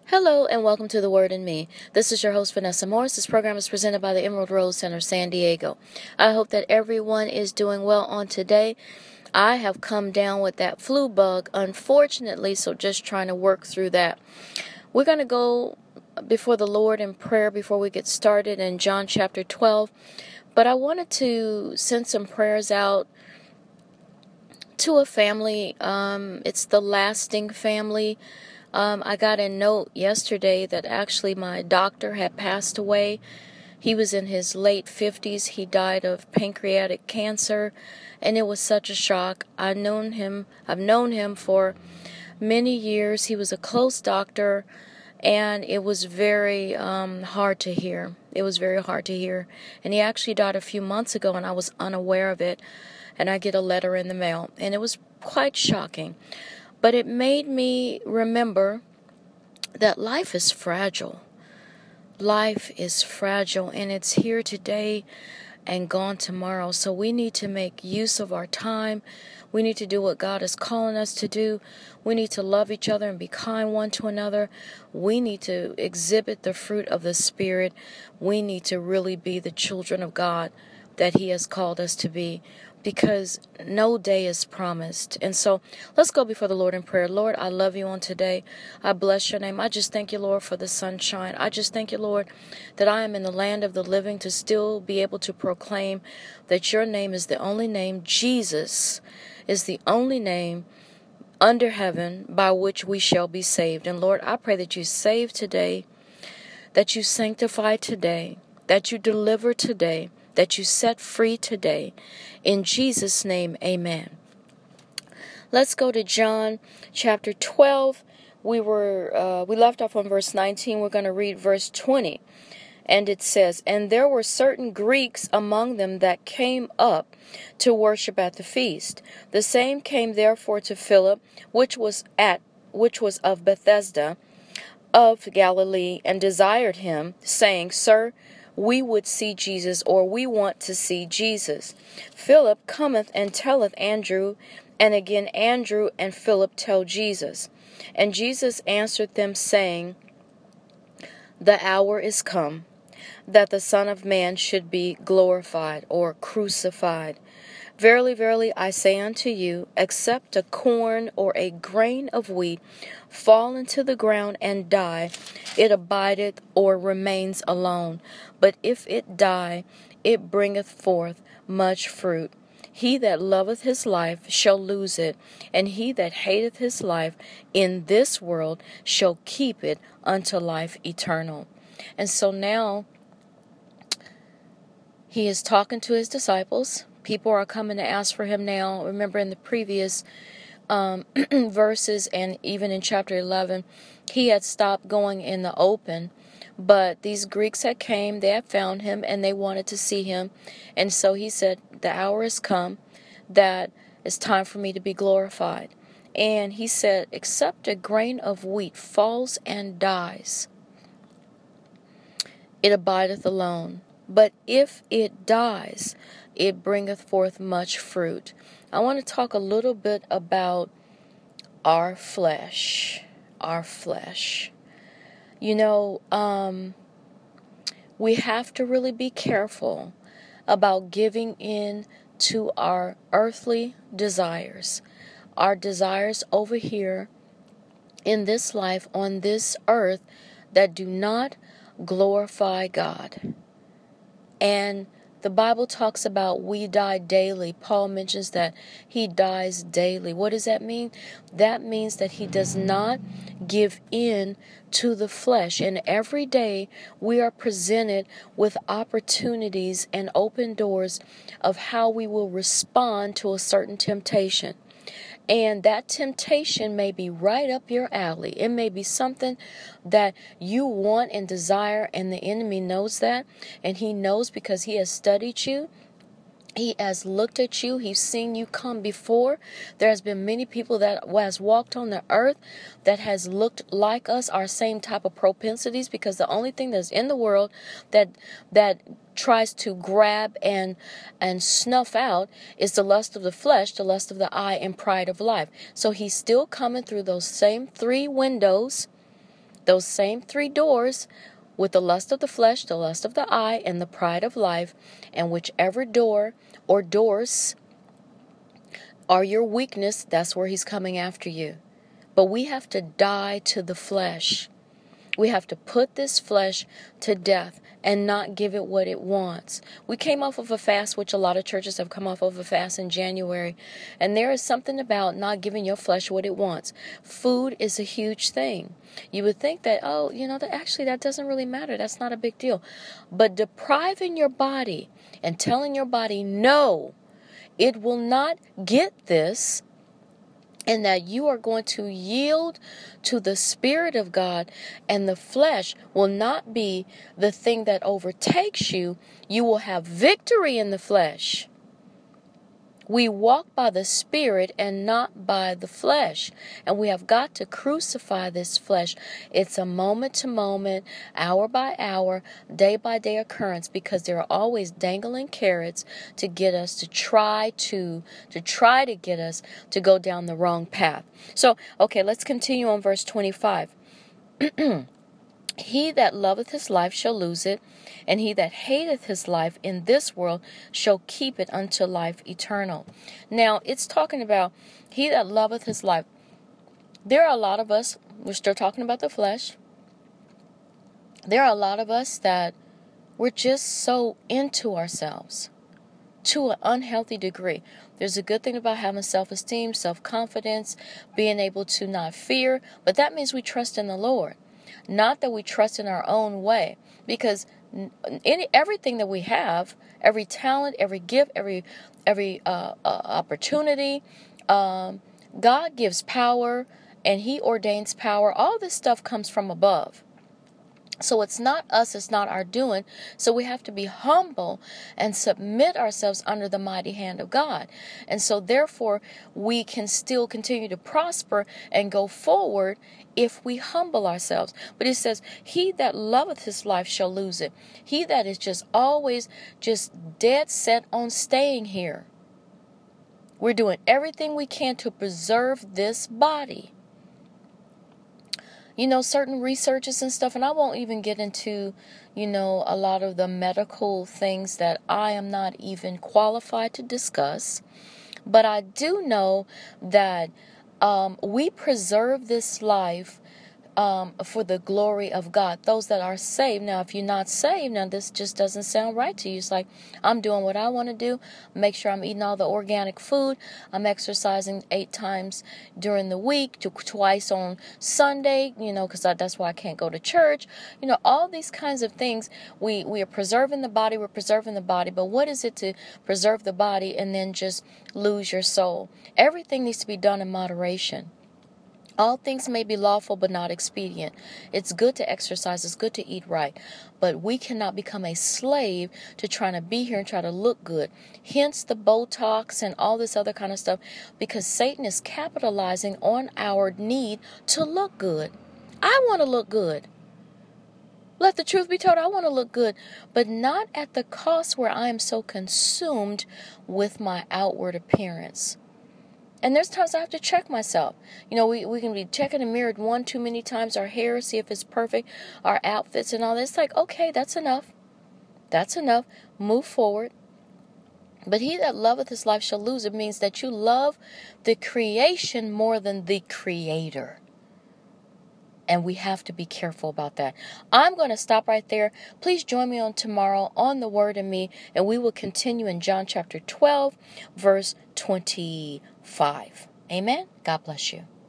Hello and welcome to The Word in Me. This is your host, Vanessa Morris. This program is presented by the Emerald Rose Center, San Diego. I hope that everyone is doing well on today. I have come down with that flu bug, unfortunately, so just trying to work through that. We're going to go before the Lord in prayer before we get started in John chapter 12. But I wanted to send some prayers out to a family. It's the Lasting family. I got a note yesterday that actually my doctor had passed away. He was in his late 50s. He died of pancreatic cancer, and it was such a shock. I've known him for many years. He was a close doctor, and it was very hard to hear. It was very hard to hear. And he actually died a few months ago, and I was unaware of it. And I get a letter in the mail, and it was quite shocking. But it made me remember that life is fragile. Life is fragile, and it's here today and gone tomorrow. So we need to make use of our time. We need to do what God is calling us to do. We need to love each other and be kind one to another. We need to exhibit the fruit of the Spirit. We need to really be the children of God that He has called us to be, because no day is promised. And so let's go before the Lord in prayer. Lord, I love you on today. I bless your name. I just thank you, Lord, for the sunshine. I just thank you, Lord, that I am in the land of the living to still be able to proclaim that your name is the only name. Jesus is the only name under heaven by which we shall be saved. And Lord, I pray that you save today, that you sanctify today, that you deliver today, that you set free today. In Jesus' name, amen. Let's go to John chapter 12. We left off on verse 19. We're going to read verse 20. And it says, "And there were certain Greeks among them that came up to worship at the feast. The same came therefore to Philip, which was of Bethsaida of Galilee, and desired him, saying, Sir, we would see Jesus, or we want to see Jesus. Philip cometh and telleth Andrew, and again Andrew and Philip tell Jesus. And Jesus answered them, saying, The hour is come, that the Son of Man should be glorified, or crucified. Verily, verily, I say unto you, except a corn or a grain of wheat fall into the ground and die, it abideth or remains alone. But if it die, it bringeth forth much fruit. He that loveth his life shall lose it, and he that hateth his life in this world shall keep it unto life eternal." And so now he is talking to his disciples. People are coming to ask for him now. Remember in the previous verses, and even in chapter 11, he had stopped going in the open. But these Greeks had came, they had found him, and they wanted to see him. And so he said, the hour has come that it's time for me to be glorified. And he said, except a grain of wheat falls and dies, it abideth alone. But if it dies, it bringeth forth much fruit. I want to talk a little bit about our flesh. Our flesh. You know, we have to really be careful about giving in to our earthly desires. Our desires over here in this life, on this earth, that do not glorify God. And the Bible talks about we die daily. Paul mentions that he dies daily. What does that mean? That means that he does not give in to the flesh. And every day we are presented with opportunities and open doors of how we will respond to a certain temptation. And that temptation may be right up your alley. It may be something that you want and desire, and the enemy knows that. And he knows because he has studied you. He has looked at you. He's seen you come before. There has been many people that has walked on the earth that has looked like us, our same type of propensities, because the only thing that's in the world that tries to grab and snuff out is the lust of the flesh, the lust of the eye, and pride of life. So he's still coming through those same three windows Those same three doors, with the lust of the flesh, the lust of the eye, and the pride of life, and whichever door or doors are your weakness, that's where he's coming after you. But we have to die to the flesh. We have to put this flesh to death and not give it what it wants. We came off of a fast, which a lot of churches have come off of a fast in January. And there is something about not giving your flesh what it wants. Food is a huge thing. You would think that, that doesn't really matter. That's not a big deal. But depriving your body and telling your body, no, it will not get this, and that you are going to yield to the Spirit of God, and the flesh will not be the thing that overtakes you. You will have victory in the flesh. We walk by the Spirit and not by the flesh. And we have got to crucify this flesh. It's a moment to moment, hour by hour, day by day occurrence, because there are always dangling carrots to get us to try to get us to go down the wrong path. So, okay, let's continue on verse 25. He that loveth his life shall lose it, and he that hateth his life in this world shall keep it unto life eternal. Now, it's talking about he that loveth his life. There are a lot of us, we're still talking about the flesh. There are a lot of us that we're just so into ourselves to an unhealthy degree. There's a good thing about having self-esteem, self-confidence, being able to not fear, but that means we trust in the Lord. Not that we trust in our own way, because everything that we have, every talent, every gift, every opportunity, God gives power, and He ordains power. All this stuff comes from above. So it's not us, it's not our doing. So we have to be humble and submit ourselves under the mighty hand of God. And so therefore we can still continue to prosper and go forward if we humble ourselves. But it says, he that loveth his life shall lose it. He that is just always just dead set on staying here. We're doing everything we can to preserve this body. Certain researches and stuff, and I won't even get into, a lot of the medical things that I am not even qualified to discuss. But I do know that we preserve this life for the glory of God. Those that are saved. Now, if you're not saved, now this just doesn't sound right to you. It's like, I'm doing what I want to do. Make sure I'm eating all the organic food. I'm exercising 8 times during the week, twice on Sunday, because that's why I can't go to church. All these kinds of things. We are preserving the body. We're preserving the body. But what is it to preserve the body and then just lose your soul? Everything needs to be done in moderation. All things may be lawful, but not expedient. It's good to exercise. It's good to eat right. But we cannot become a slave to trying to be here and try to look good. Hence the Botox and all this other kind of stuff. Because Satan is capitalizing on our need to look good. I want to look good. Let the truth be told, I want to look good. But not at the cost where I am so consumed with my outward appearance. And there's times I have to check myself. We can be checking the mirror one too many times, our hair, see if it's perfect, our outfits and all this. It's like, okay, that's enough. That's enough. Move forward. But he that loveth his life shall lose it means that you love the creation more than the Creator. And we have to be careful about that. I'm going to stop right there. Please join me on tomorrow on The Word in Me, and we will continue in John chapter 12, verse 25. Amen. God bless you.